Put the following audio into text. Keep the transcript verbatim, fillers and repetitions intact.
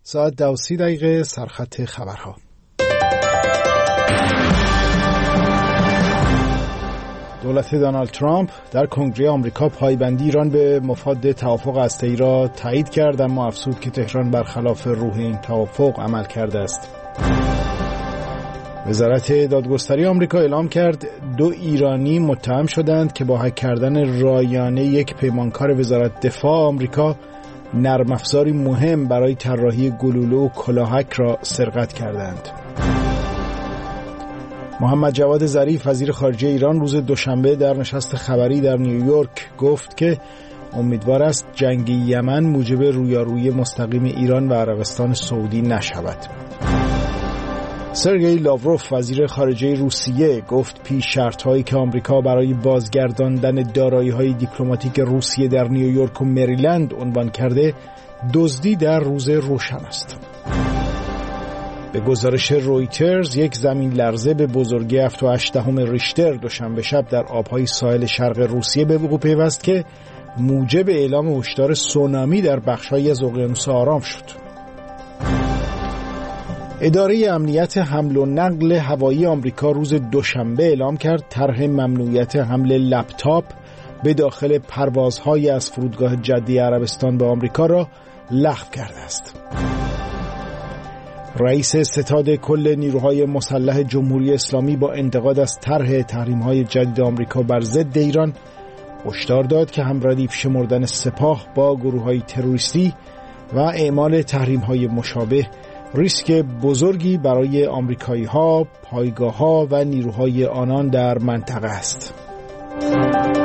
ساعت دو و سی دقیقه سرخط خبرها. دولت دونالد ترامپ در کنگره آمریکا پایبندی ایران به مفاد توافق هسته‌ای را تایید کرد، اما افزود که تهران برخلاف روح این توافق عمل کرده است. وزارت دادگستری آمریکا اعلام کرد دو ایرانی متهم شدند که با هک کردن رایانه یک پیمانکار وزارت دفاع آمریکا نرم افزاری مهم برای طراحی گلوله و کلاهک را سرقت کردند. محمد جواد ظریف وزیر خارجه ایران روز دوشنبه در نشست خبری در نیویورک گفت که امیدوار است جنگ یمن موجب رویارویی مستقیم ایران و عربستان سعودی نشود. سرگئی لاوروف وزیر خارجه روسیه گفت پیش شرط‌هایی که آمریکا برای بازگرداندن دارایی‌های دیپلماتیک روسیه در نیویورک و مریلند عنوان کرده دزدی در روز روشن است. به گزارش رویترز یک زمین لرزه به بزرگی هفت و هشت دهم ریشتر دوشنبه شب در آبهای ساحل شرق روسیه به وقوع پیوست که موجب اعلام هشدار سونامی در بخش‌هایی از اقیانوس آرام شد. اداره امنیت حمل و نقل هوایی آمریکا روز دوشنبه اعلام کرد طرح ممنوعیت حمل لپتاپ به داخل پروازهای از فرودگاه جده عربستان به آمریکا را لغو کرده است. رئیس ستاد کل نیروهای مسلح جمهوری اسلامی با انتقاد از طرح تحریم‌های جدید آمریکا بر ضد ایران هشدار داد که همردیف شمردن سپاه با گروه‌های تروریستی و اعمال تحریم‌های مشابه ریسک بزرگی برای آمریکایی‌ها، پایگاه‌ها و نیروهای آنان در منطقه است.